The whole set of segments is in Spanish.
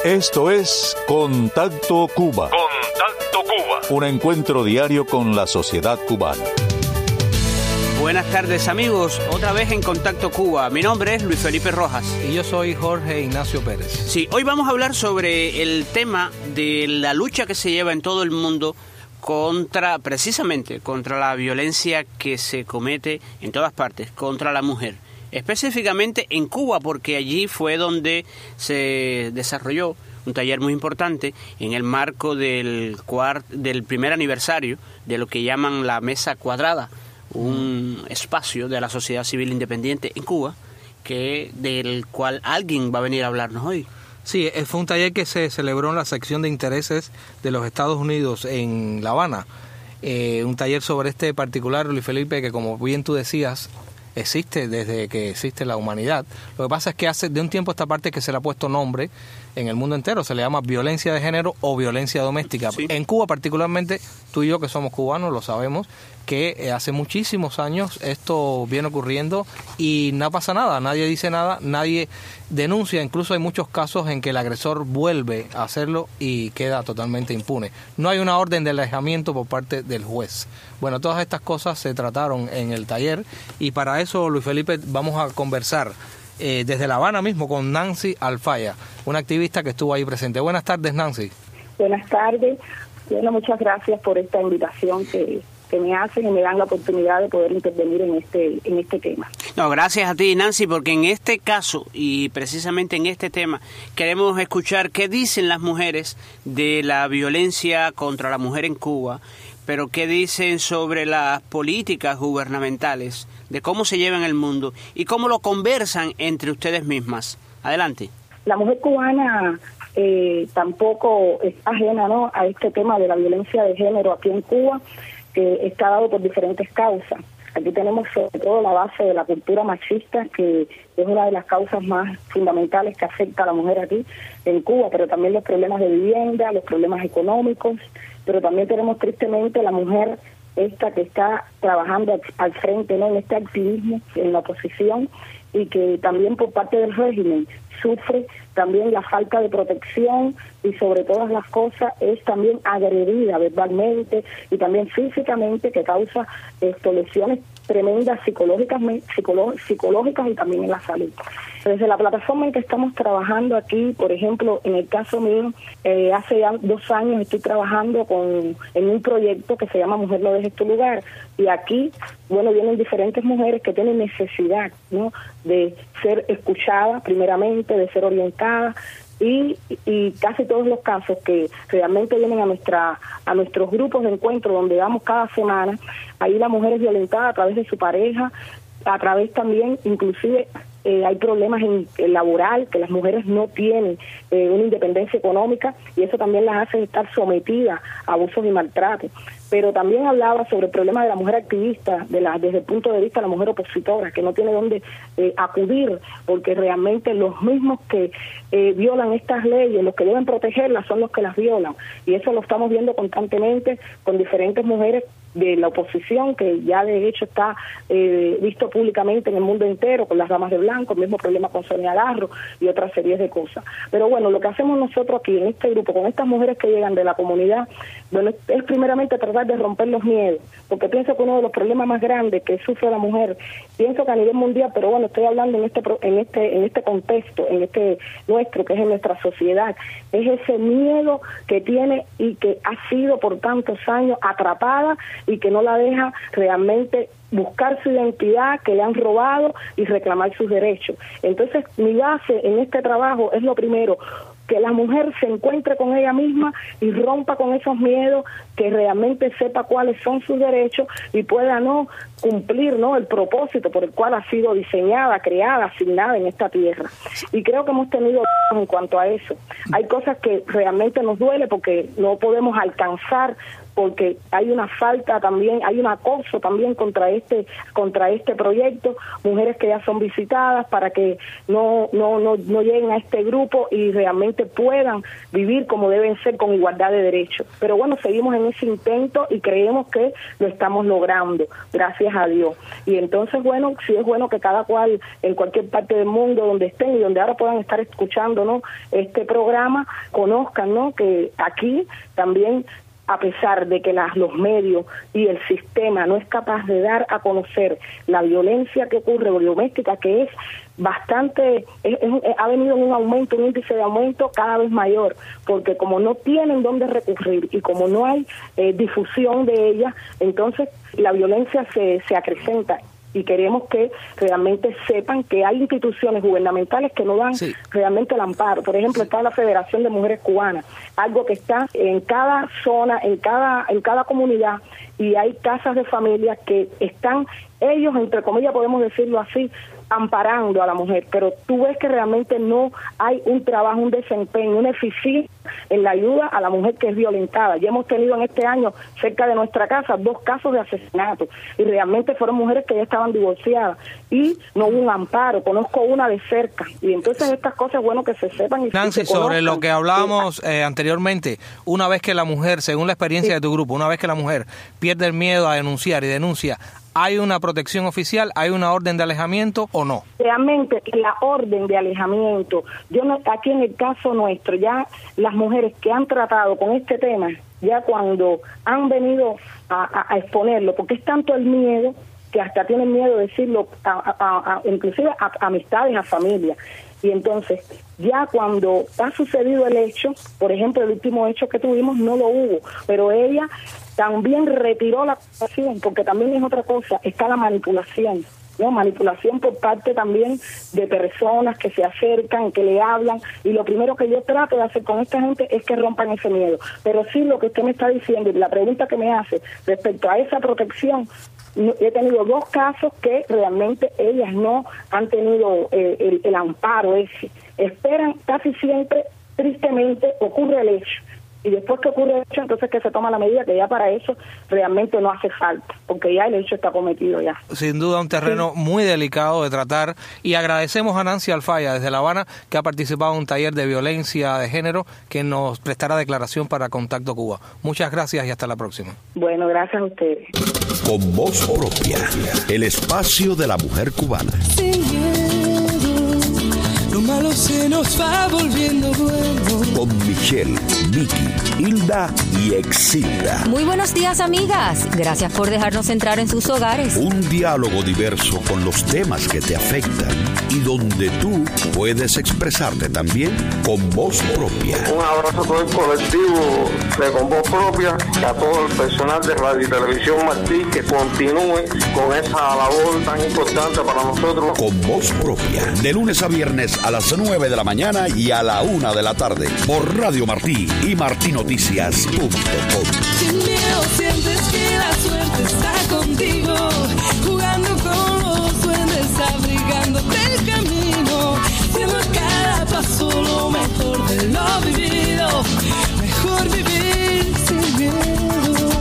Esto es Contacto Cuba. Contacto Cuba. Un encuentro diario con la sociedad cubana. Buenas tardes, amigos, otra vez en Contacto Cuba. Mi nombre es Luis Felipe Rojas. Y yo soy Jorge Ignacio Pérez. Sí, hoy vamos a hablar sobre el tema de la lucha que se lleva en todo el mundo precisamente contra la violencia que se comete en todas partes, contra la mujer. Específicamente en Cuba, porque allí fue donde se desarrolló un taller muy importante en el marco del primer aniversario de lo que llaman la Mesa Cuadrada, un espacio de la sociedad civil independiente en Cuba, del cual alguien va a venir a hablarnos hoy. Sí, fue un taller que se celebró en la sección de intereses de los Estados Unidos en La Habana. Un taller sobre este particular, Luis Felipe, que como bien tú decías, existe desde que existe la humanidad. Lo que pasa es que hace de un tiempo a esta parte que se le ha puesto nombre en el mundo entero, se le llama violencia de género o violencia doméstica. Sí. En Cuba particularmente, tú y yo que somos cubanos lo sabemos, que hace muchísimos años esto viene ocurriendo y no pasa nada, nadie dice nada, nadie denuncia, incluso hay muchos casos en que el agresor vuelve a hacerlo y queda totalmente impune. No hay una orden de alejamiento por parte del juez. Bueno, todas estas cosas se trataron en el taller y para eso, Luis Felipe, vamos a conversar desde La Habana mismo con Nancy Alfaya, una activista que estuvo ahí presente. Buenas tardes, Nancy. Buenas tardes. Bueno, muchas gracias por esta invitación que me hacen y me dan la oportunidad de poder intervenir en este tema. No, gracias a ti, Nancy, porque en este caso y precisamente en este tema queremos escuchar qué dicen las mujeres de la violencia contra la mujer en Cuba, pero qué dicen sobre las políticas gubernamentales, de cómo se lleva en el mundo y cómo lo conversan entre ustedes mismas. Adelante. La mujer cubana tampoco es ajena, ¿no?, a este tema de la violencia de género aquí en Cuba, que está dado por diferentes causas. Aquí tenemos sobre todo la base de la cultura machista, que es una de las causas más fundamentales que afecta a la mujer aquí en Cuba, pero también los problemas de vivienda, los problemas económicos, pero también tenemos tristemente la mujer esta que está trabajando al frente, ¿no?, en este activismo, en la oposición, y que también por parte del régimen sufre también la falta de protección y sobre todas las cosas es también agredida verbalmente y también físicamente, que causa lesiones tremendas psicológicas y también en la salud. Desde la plataforma en que estamos trabajando aquí, por ejemplo, en el caso mío, hace ya 2 años estoy trabajando en un proyecto que se llama Mujer no dejes tu lugar, y aquí, bueno, vienen diferentes mujeres que tienen necesidad, ¿no?, de ser escuchadas primeramente, de ser orientadas, y casi todos los casos que realmente vienen a nuestros grupos de encuentro donde vamos cada semana, ahí la mujer es violentada a través de su pareja, a través también, inclusive, hay problemas en laboral, que las mujeres no tienen una independencia económica y eso también las hace estar sometidas a abusos y maltratos. Pero también hablaba sobre el problema de la mujer activista, desde el punto de vista de la mujer opositora, que no tiene dónde acudir, porque realmente los mismos que violan estas leyes, los que deben protegerlas, son los que las violan. Y eso lo estamos viendo constantemente con diferentes mujeres de la oposición, que ya de hecho está visto públicamente en el mundo entero, con las damas de blanco, el mismo problema con Sonia Garro y otras series de cosas. Pero bueno, lo que hacemos nosotros aquí en este grupo, con estas mujeres que llegan de la comunidad, bueno, es primeramente tratar de romper los miedos, porque pienso que uno de los problemas más grandes que sufre la mujer, pienso que a nivel mundial, pero bueno, estoy hablando en este contexto, en este nuestro, que es en nuestra sociedad, es ese miedo que tiene y que ha sido por tantos años atrapada y que no la deja realmente buscar su identidad, que le han robado, y reclamar sus derechos. Entonces, mi base en este trabajo es lo primero, que la mujer se encuentre con ella misma y rompa con esos miedos, que realmente sepa cuáles son sus derechos y pueda cumplir el propósito por el cual ha sido diseñada, creada, asignada en esta tierra. Y creo que hemos tenido en cuanto a eso. Hay cosas que realmente nos duele porque no podemos alcanzar, porque hay una falta también, hay un acoso también contra este proyecto, mujeres que ya son visitadas para que no lleguen a este grupo y realmente realmente puedan vivir como deben ser, con igualdad de derechos. Pero bueno, seguimos en ese intento y creemos que lo estamos logrando, gracias a Dios. Y entonces, bueno, sí es bueno que cada cual, en cualquier parte del mundo donde estén y donde ahora puedan estar escuchando, ¿no?, este programa, conozcan, ¿no?, que aquí también, a pesar de que los medios y el sistema no es capaz de dar a conocer la violencia que ocurre doméstica, que es bastante, ha venido en un aumento, un índice de aumento cada vez mayor, porque como no tienen dónde recurrir y como no hay difusión de ella, entonces la violencia se acrecenta. Y queremos que realmente sepan que hay instituciones gubernamentales que no dan realmente el amparo. Por ejemplo, está la Federación de Mujeres Cubanas, algo que está en cada zona, en cada comunidad, y hay casas de familia que están, ellos, entre comillas, podemos decirlo así, amparando a la mujer, pero tú ves que realmente no hay un trabajo, un desempeño, una eficiencia en la ayuda a la mujer que es violentada. Ya hemos tenido en este año, cerca de nuestra casa, 2 casos de asesinato, y realmente fueron mujeres que ya estaban divorciadas, y no hubo un amparo. Conozco una de cerca, y entonces estas cosas es bueno que se sepan. Y Nancy, sobre lo que hablábamos anteriormente, una vez que la mujer, según la experiencia de tu grupo, una vez que la mujer pierde el miedo a denunciar y denuncia, ¿hay una protección oficial? ¿Hay una orden de alejamiento o no? Realmente la orden de alejamiento, aquí en el caso nuestro, ya las mujeres que han tratado con este tema, ya cuando han venido a exponerlo, porque es tanto el miedo que hasta tienen miedo de decirlo, inclusive a amistades, a familia. Y entonces, ya cuando ha sucedido el hecho, por ejemplo, el último hecho que tuvimos no lo hubo, pero ella también retiró la acusación, porque también es otra cosa, está la manipulación, ¿no? Manipulación por parte también de personas que se acercan, que le hablan, y lo primero que yo trato de hacer con esta gente es que rompan ese miedo. Pero sí, lo que usted me está diciendo y la pregunta que me hace respecto a esa protección, he tenido 2 casos que realmente ellas no han tenido el amparo ese. Esperan casi siempre, tristemente, ocurre el hecho. Y después que ocurre el hecho, entonces que se toma la medida, que ya para eso realmente no hace falta, porque ya el hecho está cometido ya. Sin duda un terreno muy delicado de tratar, y agradecemos a Nancy Alfaya desde La Habana, que ha participado en un taller de violencia de género, que nos prestará declaración para Contacto Cuba. Muchas gracias y hasta la próxima. Bueno, gracias a ustedes. Con voz propia, el espacio de la mujer cubana. Lo malo se nos va volviendo bueno. Con Michelle, Vicky, Hilda y Exilda. Muy buenos días, amigas. Gracias por dejarnos entrar en sus hogares. Un diálogo diverso con los temas que te afectan y donde tú puedes expresarte también con voz propia. Un abrazo a todo el colectivo de Con Voz Propia, y a todo el personal de Radio y Televisión Martí, que continúe con esa labor tan importante para nosotros. Con Voz Propia, de lunes a viernes a las 9 de la mañana y a la 1 de la tarde, por Radio Martí y martinoticias.com. Sin miedo sientes que la suerte está contigo, jugando con los duendes, abrigándote el camino, siendo cada paso lo mejor de lo vivido, mejor vivir sin miedo.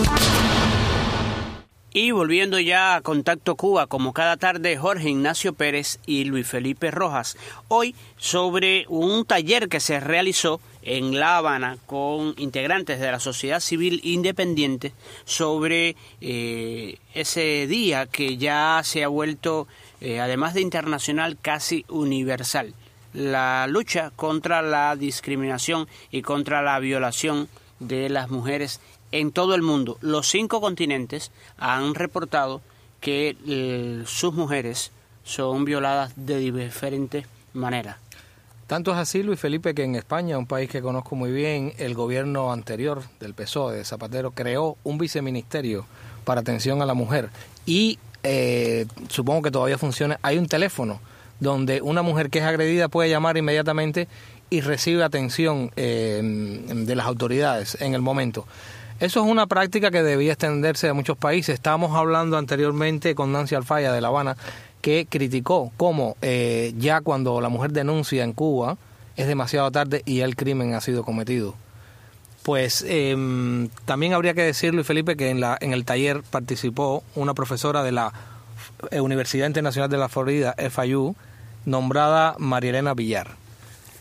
Y volviendo ya a Contacto Cuba, como cada tarde, Jorge Ignacio Pérez y Luis Felipe Rojas. Hoy sobre un taller que se realizó en La Habana con integrantes de la sociedad civil independiente sobre ese día que ya se ha vuelto, además de internacional, casi universal. La lucha contra la discriminación y contra la violación de las mujeres en todo el mundo. Los 5 continentes han reportado que sus mujeres son violadas de diferentes maneras. Tanto es así, Luis Felipe, que en España, un país que conozco muy bien, el gobierno anterior del PSOE, de Zapatero, creó un viceministerio para atención a la mujer. Y supongo que todavía funciona. Hay un teléfono donde una mujer que es agredida puede llamar inmediatamente y recibe atención de las autoridades en el momento. Eso es una práctica que debía extenderse a muchos países. Estábamos hablando anteriormente con Nancy Alfaya de La Habana, que criticó cómo ya cuando la mujer denuncia en Cuba es demasiado tarde y el crimen ha sido cometido. Pues también habría que decir, Luis Felipe, que en el taller participó una profesora de la Universidad Internacional de la Florida, FIU, nombrada María Elena Villar.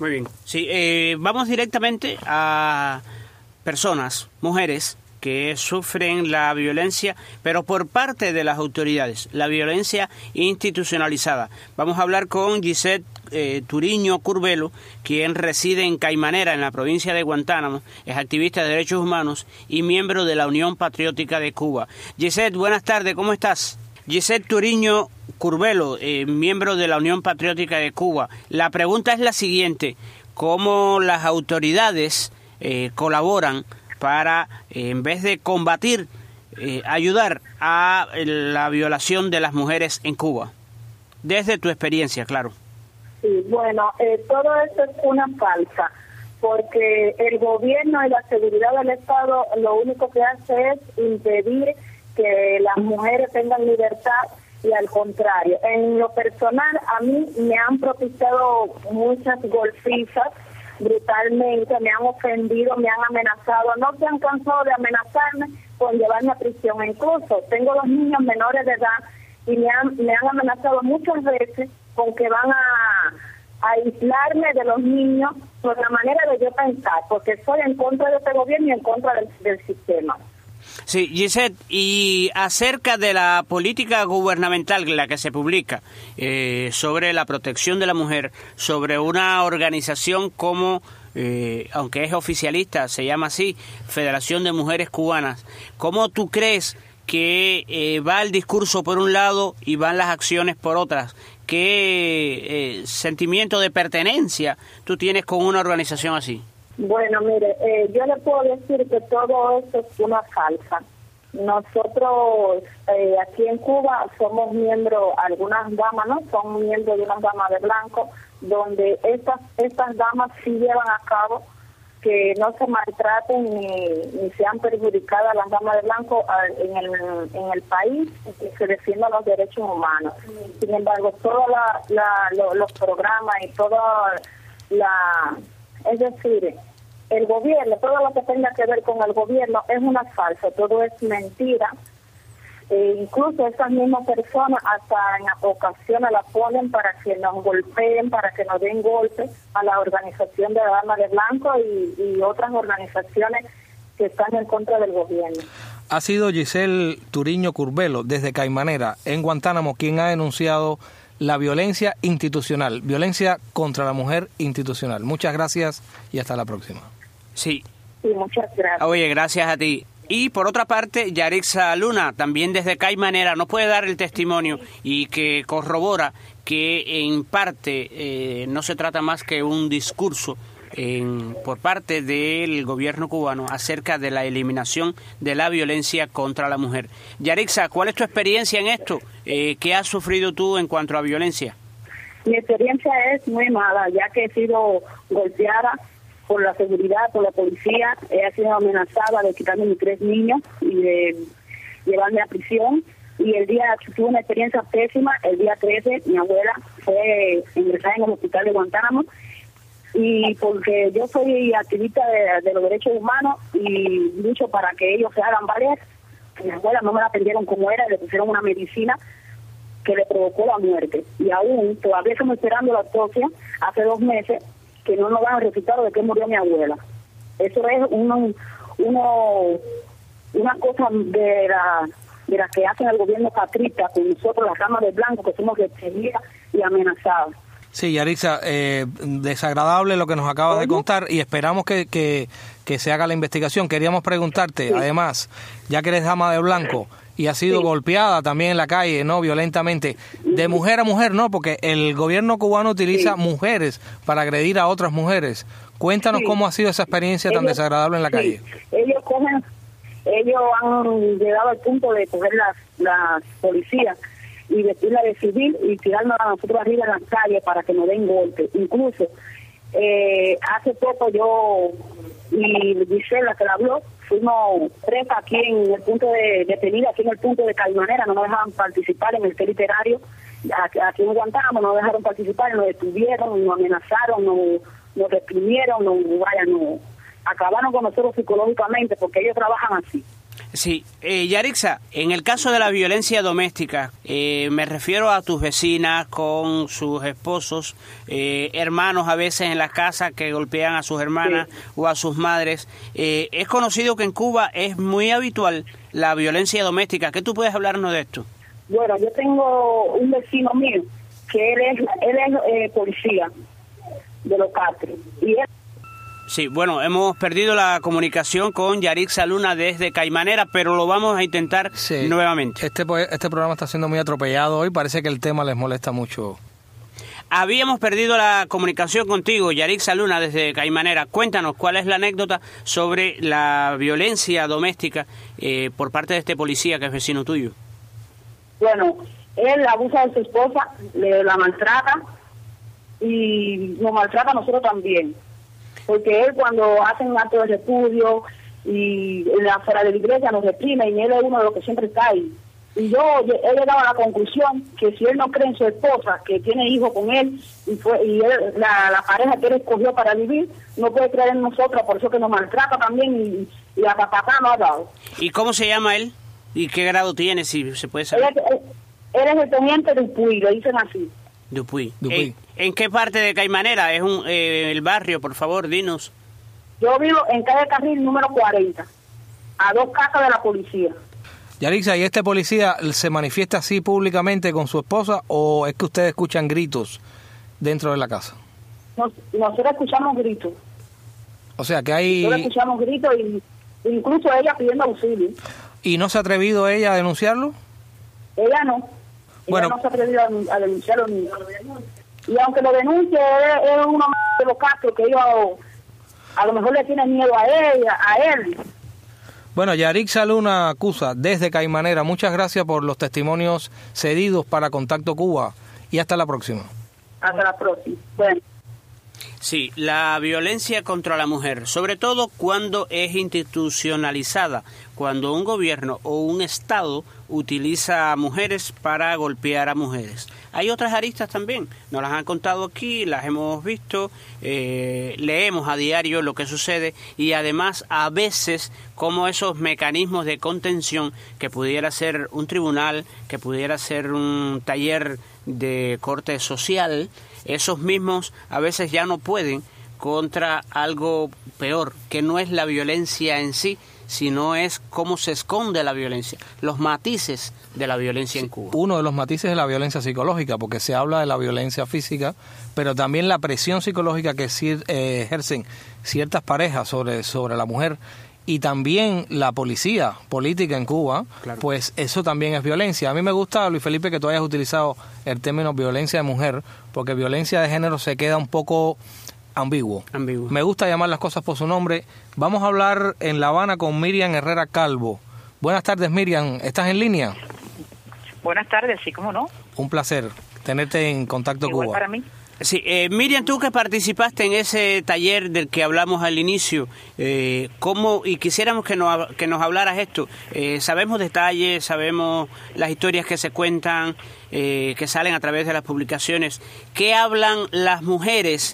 Muy bien. Sí, vamos directamente a personas, mujeres, que sufren la violencia, pero por parte de las autoridades, la violencia institucionalizada. Vamos a hablar con Gisette Turiño Curbelo, quien reside en Caimanera, en la provincia de Guantánamo, es activista de derechos humanos y miembro de la Unión Patriótica de Cuba. Gisette, buenas tardes, ¿cómo estás? Gisette Turiño Curbelo, miembro de la Unión Patriótica de Cuba. La pregunta es la siguiente: ¿cómo las autoridades colaboran para, en vez de combatir, ayudar a la violación de las mujeres en Cuba? Desde tu experiencia, claro. Sí, bueno, todo esto es una falsa, porque el gobierno y la seguridad del Estado lo único que hace es impedir que las mujeres tengan libertad, y al contrario, en lo personal a mí me han propiciado muchas golpizas brutalmente, me han ofendido, me han amenazado, no se han cansado de amenazarme con llevarme a prisión. Incluso tengo 2 niños menores de edad y me han amenazado muchas veces con que van a aislarme de los niños por la manera de yo pensar, porque estoy en contra de este gobierno y en contra del sistema. Sí, Gisette, y acerca de la política gubernamental, la que se publica sobre la protección de la mujer, sobre una organización como, aunque es oficialista, se llama así, Federación de Mujeres Cubanas, ¿cómo tú crees que va el discurso por un lado y van las acciones por otras? ¿Qué sentimiento de pertenencia tú tienes con una organización así? Bueno, mire, yo le puedo decir que todo esto es una falsa. Nosotros aquí en Cuba somos miembros, algunas damas, ¿no? Son miembros de unas damas de blanco, donde estas damas sí llevan a cabo que no se maltraten ni sean perjudicadas las damas de blanco en el país, que se defiendan los derechos humanos. Sin embargo, todos los programas y es decir, el gobierno, todo lo que tenga que ver con el gobierno es una falsa, todo es mentira. Incluso esas mismas personas hasta en ocasiones la ponen para que nos golpeen, para que nos den golpes a la organización de Damas de Blanco y otras organizaciones que están en contra del gobierno. Ha sido Giselle Turiño Curbelo, desde Caimanera, en Guantánamo, quien ha denunciado la violencia institucional, violencia contra la mujer institucional. Muchas gracias y hasta la próxima. Sí. Sí, muchas gracias. Oye, gracias a ti. Y por otra parte, Yarixa Luna, también desde Caimanera, nos puede dar el testimonio y que corrobora que en parte no se trata más que un discurso por parte del gobierno cubano acerca de la eliminación de la violencia contra la mujer. Yarixa, ¿cuál es tu experiencia en esto? ¿Qué has sufrido tú en cuanto a violencia? Mi experiencia es muy mala, ya que he sido golpeada por la seguridad, por la policía, he sido amenazada de quitarme mis 3 niños y de llevarme a prisión. Y tuve una experiencia pésima. El día 13 mi abuela fue ingresada en el hospital de Guantánamo, y porque yo soy activista de los derechos humanos y lucho para que ellos se hagan valer, mi abuela no me la atendieron como era, le pusieron una medicina que le provocó la muerte. Y aún todavía estamos esperando la autopsia, hace 2 meses, que no nos dan el resultado de que murió mi abuela. Eso es una cosa de la que hacen el gobierno patriota con nosotros, las damas de blanco, que somos restringidas y amenazadas. Sí, Yarixa, desagradable lo que nos acaba de contar y esperamos que se haga la investigación. Queríamos preguntarte, sí, además, ya que eres dama de blanco y has sido golpeada también en la calle, ¿no? Violentamente, de mujer a mujer, ¿no? Porque el gobierno cubano utiliza mujeres para agredir a otras mujeres. Cuéntanos cómo ha sido esa experiencia tan desagradable en la calle. Ellos han llegado al punto de coger las policías y vestirla de civil y tirarnos a nosotros arriba en las calles para que nos den golpes. Incluso hace poco yo y Giselle, la que la habló, fuimos 3 aquí en el punto de detenida, aquí en el punto de Caimanera, no nos dejaban participar en el té literario, aquí en Guantánamo no nos dejaron participar, nos detuvieron, nos amenazaron, nos reprimieron, acabaron con nosotros psicológicamente, porque ellos trabajan así. Sí, Yarixa, en el caso de la violencia doméstica, me refiero a tus vecinas con sus esposos, hermanos a veces en las casas que golpean a sus hermanas o a sus madres. Es conocido que en Cuba es muy habitual la violencia doméstica. ¿Qué tú puedes hablarnos de esto? Bueno, yo tengo un vecino mío que él es policía de los Castros y él... Sí, bueno, hemos perdido la comunicación con Yarixa Luna desde Caimanera, pero lo vamos a intentar nuevamente. Este programa está siendo muy atropellado hoy, parece que el tema les molesta mucho. Habíamos perdido la comunicación contigo, Yarixa Luna, desde Caimanera. Cuéntanos, ¿cuál es la anécdota sobre la violencia doméstica por parte de este policía que es vecino tuyo? Bueno, él abusa de su esposa, la maltrata y nos maltrata a nosotros también. Porque él cuando hacen actos de repudio y en la fuera de la iglesia nos reprime y él es uno de los que siempre está ahí. Y yo he llegado a la conclusión que si él no cree en su esposa, que tiene hijos con él, la pareja que él escogió para vivir, no puede creer en nosotros, por eso que nos maltrata también y a papá nos ha dado. ¿Y cómo se llama él? ¿Y qué grado tiene, si se puede saber? Él es el teniente de Dupuy, le dicen así. Dupuy. ¿En qué parte de Caimanera? ¿Es el barrio, por favor, dinos? Yo vivo en calle Carril número 40, a 2 casas de la policía. Yarixa, ¿y este policía se manifiesta así públicamente con su esposa o es que ustedes escuchan gritos dentro de la casa? Nosotros escuchamos gritos. O sea, que hay... Nosotros escuchamos gritos y incluso ella pidiendo auxilio. ¿Y no se ha atrevido ella a denunciarlo? Ella no. Bueno, ella no se ha atrevido a denunciarlo ni. Y aunque lo denuncie, es uno de los casos que ellos a lo mejor le tienen miedo a él. Bueno, Yarixa Luna Acusa, desde Caimanera, muchas gracias por los testimonios cedidos para Contacto Cuba y hasta la próxima. Hasta la próxima. Bueno. Sí, la violencia contra la mujer, sobre todo cuando es institucionalizada, cuando un gobierno o un Estado utiliza a mujeres para golpear a mujeres. Hay otras aristas también, nos las han contado aquí, las hemos visto, leemos a diario lo que sucede y además a veces como esos mecanismos de contención que pudiera ser un tribunal, que pudiera ser un taller de corte social, esos mismos a veces ya no pueden contra algo peor, que no es la violencia en sí, sino es cómo se esconde la violencia, los matices de la violencia en Cuba. Uno de los matices es la violencia psicológica, porque se habla de la violencia física, pero también la presión psicológica que ejercen ciertas parejas sobre la mujer, y también la policía política en Cuba, claro. Pues eso también es violencia. A mí me gusta, Luis Felipe, que tú hayas utilizado el término violencia de mujer, porque violencia de género se queda un poco ambiguo. Me gusta llamar las cosas por su nombre. Vamos a hablar en La Habana con Miriam Herrera Calvo. Buenas tardes, Miriam. ¿Estás en línea? Buenas tardes, sí, cómo no. Un placer tenerte en Contacto Igual Cuba. Para mí. Sí, Miriam, tú que participaste en ese taller del que hablamos al inicio, ¿cómo, y quisiéramos que nos hablaras esto? Sabemos detalles, sabemos las historias que se cuentan, que salen a través de las publicaciones. ¿Qué hablan las mujeres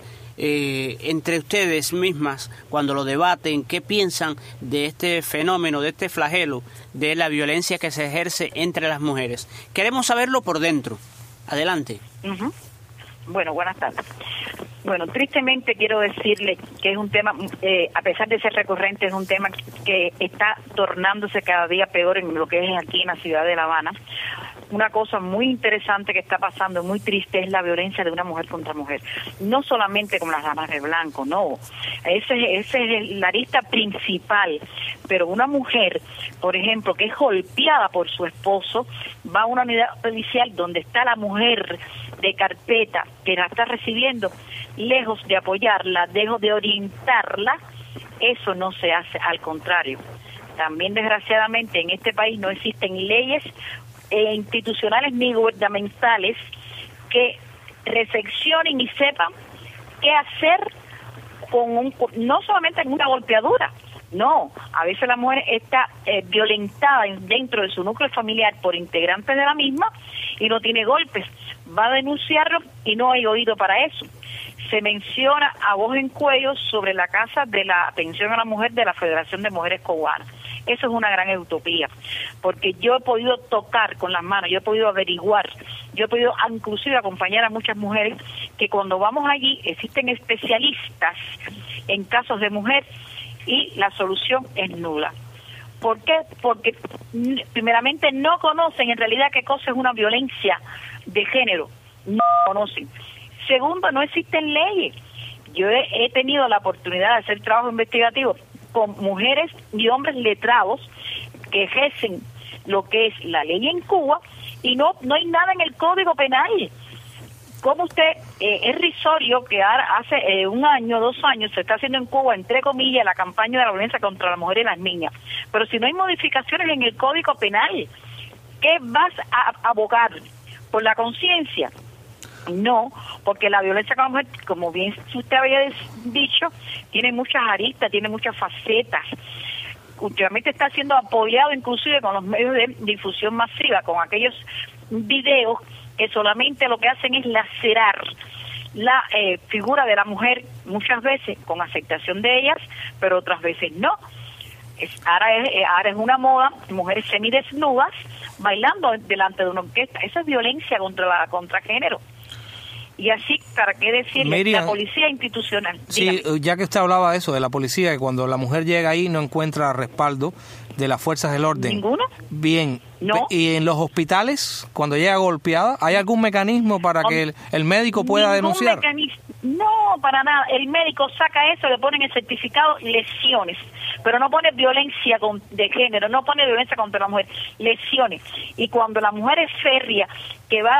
entre ustedes mismas cuando lo debaten? ¿Qué piensan de este fenómeno, de este flagelo, de la violencia que se ejerce entre las mujeres? Queremos saberlo por dentro. Adelante. Uh-huh. Bueno, buenas tardes. Bueno, tristemente quiero decirle que es un tema, a pesar de ser recurrente, es un tema que está tornándose cada día peor en lo que es aquí en la ciudad de La Habana. Una cosa muy interesante que está pasando, muy triste, es la violencia de una mujer contra mujer. No solamente como las damas de blanco, no. Ese es la arista principal. Pero una mujer, por ejemplo, que es golpeada por su esposo, va a una unidad policial donde está la mujer de carpeta que la está recibiendo, lejos de apoyarla, lejos de orientarla, eso no se hace, al contrario. También, desgraciadamente, en este país no existen leyes institucionales ni gubernamentales que reflexionen y sepan qué hacer no solamente en una golpeadura, no, a veces la mujer está violentada dentro de su núcleo familiar por integrantes de la misma y no tiene golpes, va a denunciarlo y no hay oído para eso. Se menciona a voz en cuello sobre la casa de la atención a la mujer de la Federación de Mujeres Cubanas. Eso es una gran utopía, porque yo he podido tocar con las manos, yo he podido averiguar, yo he podido inclusive acompañar a muchas mujeres que cuando vamos allí existen especialistas en casos de mujer y la solución es nula. ¿Por qué? Porque primeramente no conocen en realidad qué cosa es una violencia de género, no conocen. Segundo, no existen leyes. Yo he tenido la oportunidad de hacer trabajo investigativo con mujeres y hombres letrados que ejercen lo que es la ley en Cuba y no hay nada en el Código Penal. Como usted, es risorio que hace 1 año, 2 años se está haciendo en Cuba, entre comillas, la campaña de la violencia contra la mujer y las niñas. Pero si no hay modificaciones en el Código Penal, ¿qué vas a abogar? ¿Por la conciencia? No, porque la violencia con la mujer, como bien usted había dicho, tiene muchas aristas, tiene muchas facetas. Últimamente está siendo apoyado inclusive con los medios de difusión masiva, con aquellos videos que solamente lo que hacen es lacerar la figura de la mujer, muchas veces con aceptación de ellas, pero otras veces no. Ahora es una moda, mujeres semidesnudas bailando delante de una orquesta. Esa es violencia contra género. Y así, ¿para qué decirle? Miriam, la policía institucional. Sí, dígame. ya que usted hablaba de eso, de la policía, que cuando la mujer llega ahí no encuentra respaldo de las fuerzas del orden. ¿Ninguno? Bien. No. ¿Y en los hospitales, cuando llega golpeada, hay algún mecanismo para que el médico pueda denunciar? No, para nada. El médico saca eso, le ponen el certificado lesiones, pero no pone violencia de género, no pone violencia contra la mujer, lesiones. Y cuando la mujer es férrea, que va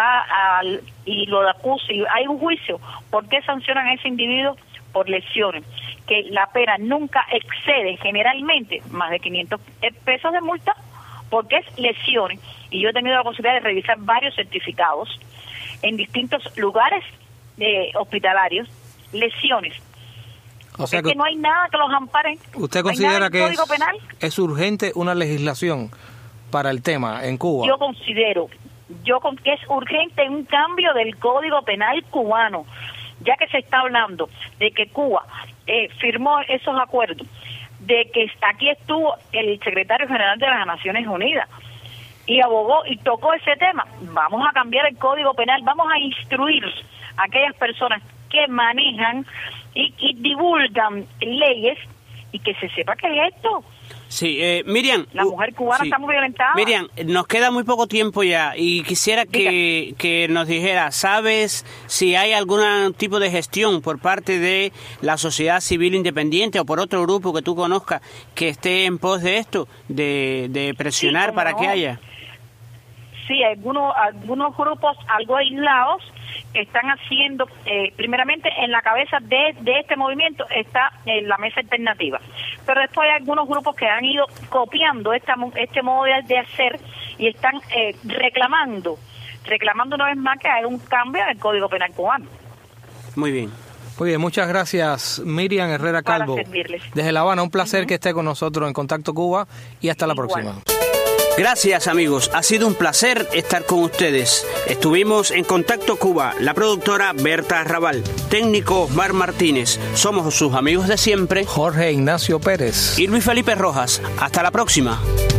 y lo acusa y hay un juicio, ¿por qué sancionan a ese individuo? Por lesiones, que la pena nunca excede generalmente más de 500 pesos de multa, porque es lesiones. Y yo he tenido la posibilidad de revisar varios certificados en distintos lugares hospitalarios, lesiones. O sea que no hay nada que los ampare. ¿Usted considera que Código Penal? Es urgente una legislación para el tema en Cuba? Yo considero que es urgente un cambio del Código Penal cubano, ya que se está hablando de que Cuba firmó esos acuerdos, de que aquí estuvo el secretario general de las Naciones Unidas y abogó y tocó ese tema. Vamos a cambiar el Código Penal, vamos a instruir a aquellas personas que manejan y divulgan leyes y que se sepa qué es esto. Sí, Miriam. La mujer cubana está muy violentada. Miriam, nos queda muy poco tiempo ya y quisiera que nos dijera, ¿sabes si hay algún tipo de gestión por parte de la sociedad civil independiente o por otro grupo que tú conozcas que esté en pos de esto, de presionar para que haya? Sí, algunos grupos algo aislados que están haciendo, primeramente en la cabeza de este movimiento está la mesa alternativa, pero después hay algunos grupos que han ido copiando este modo de hacer y están reclamando una vez más que haya un cambio en el Código Penal cubano. Muy bien. Muy bien, muchas gracias Miriam Herrera Calvo desde La Habana. Un placer que esté con nosotros en Contacto Cuba y hasta la próxima. Gracias amigos, ha sido un placer estar con ustedes. Estuvimos en Contacto Cuba, la productora Berta Raval, técnico Osmar Martínez. Somos sus amigos de siempre, Jorge Ignacio Pérez y Luis Felipe Rojas. Hasta la próxima.